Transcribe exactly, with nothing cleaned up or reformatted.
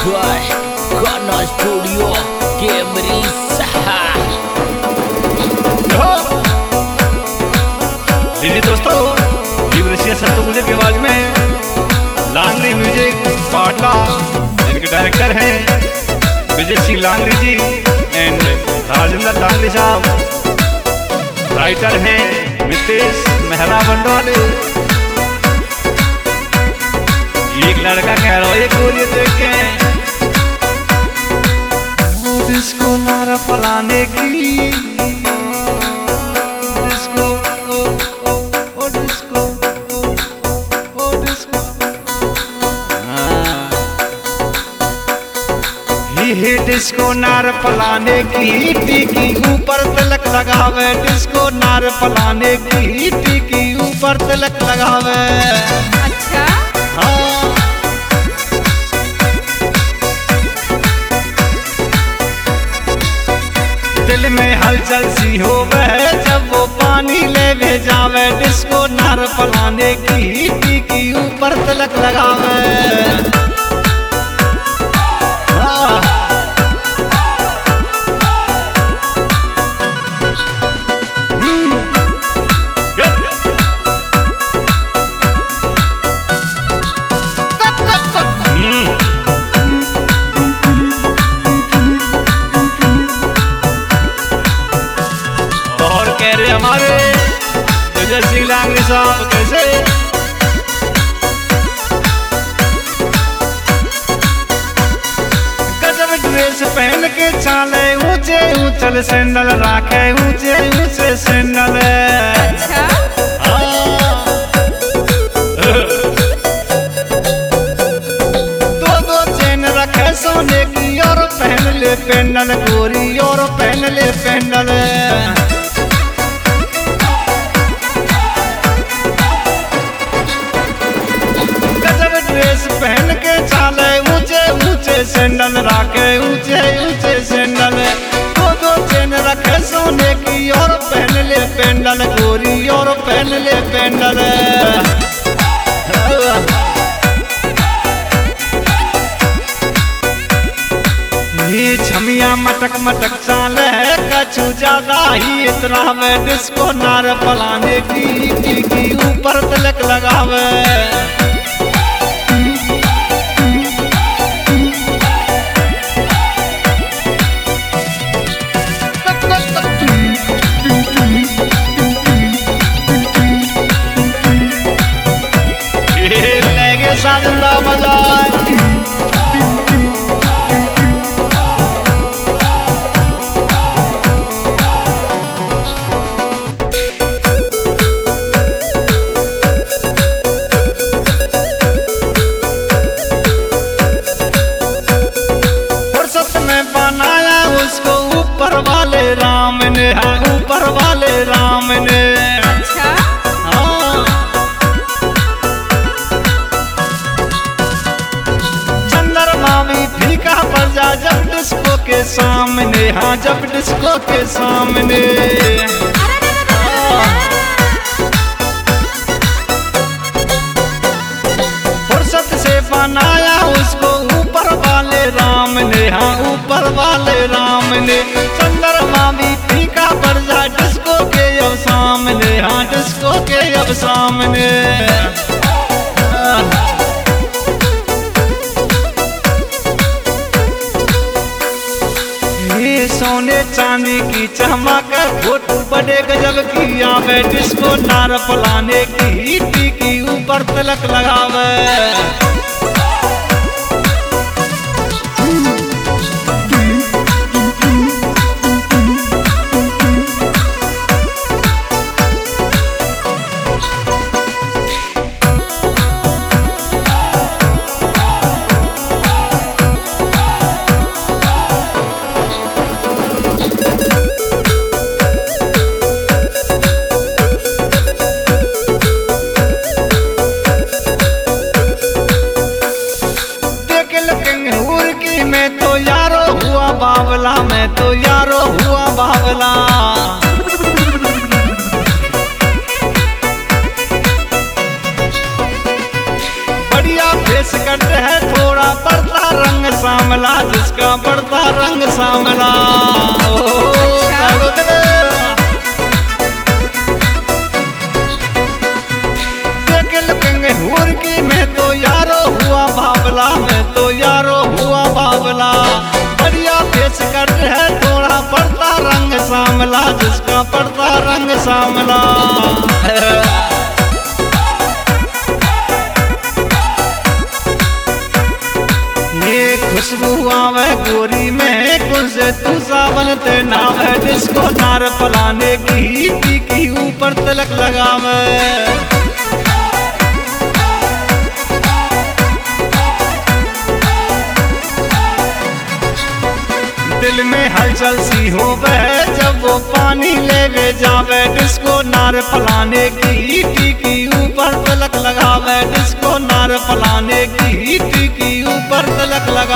Kai Kana Studio Camry Saha। जी दोस्तों, लिबरेशिया सत्तू मुझे की आवाज में लांगरी म्यूजिक पाटला, इनके डायरेक्टर हैं विजय सिंह लांगरी जी एंड राजेंद्र लांगरी साहब। राइटर हैं नितेश मेहरा बंडवाले। एक लड़का कह रहा है ये गोली देख के जिसको नारा फलाने की डिस्को ओ ओ ओ डिस्को ओ ओ डिस्को ये डिस्को नार फलाने की टीकी ऊपर तिलक लगावे। डिस्को नार फलाने की टीकी ऊपर तिलक लगावे। अच्छा हाँ दिल में हलचल सी हो वह जब वो पानी ले भेजावे। डिस्को नार फलाने की टीकी ऊपर तिलक लगावे। हाँ। हम्म। हम्म। और कह रहे हमारे विजय सिंह लांगरी साहब कैसे गजब ड्रेस पहन के चाले ऊंचे ऊंचल सैंडल राखे ऊंचे ऊंचे सैंडल। अच्छा दो दो चेन रखे सोने की और पहन ले पेंडल गोरी और पहन ले पेंडल। गजब ड्रेस पहन के चाले ऊंचे ऊंचे सैंडल राखे ऊंचे ऊंचे सैंडल। दो दो चेन रखे सोने की और पहन ले पेंडल गोरी और पहन ले पेंडल। ये छमिया मटक मटक चाले है कछु ज्यादा ही इतना में। डिस्को नार फलाने की टीकी ऊपर तिलक लगावे। लेगे साजिंदा मजा बनाया उसको ऊपर वाले राम ने। हाँ ऊपर वाले राम ने। अच्छा हाँ चंद्रमा भी फीका पड़ जा जब डिस्को के सामने। हाँ जब डिस्को के सामने। हाँ। फुर्सत से बनाया उसको ऊपर वाले राम ने। हाँ ऊपर वाले राम ने। चंद्रमा भी फीका पड़ जा डिस्को के अब सामने। हाँ डिस्को के अब सामने। ये सोने चांदी की चमक फोटो बड़े गजब की आवे। डिस्को नार फलाने की टीकी ऊपर तिलक लगावे। बावला मैं तो यारो हुआ बावला। बढ़िया फेस कट है थोड़ा पड़ता रंग सांवला, जिसका पड़ता रंग सांवला। हूर की मैं तो यारो हुआ बावला, मैं तो यारो हुआ बावला। बढ़िया फेस कट है थोड़ा पड़ता रंग सांवला, जिसका पड़ता रंग सांवला। ये खुशबू आवे गोरी में कुल से तू सावन ते नावे, जिसको नार पलाने की पी की ऊपर तिलक लगावे। दिल में हलचल सी हो गए जब वो पानी लेवे जावे, जिसको नार पलाने की टीकी ऊपर तिलक लगावे, जिसको नार पलाने की टीकी ऊपर तिलक लगावे।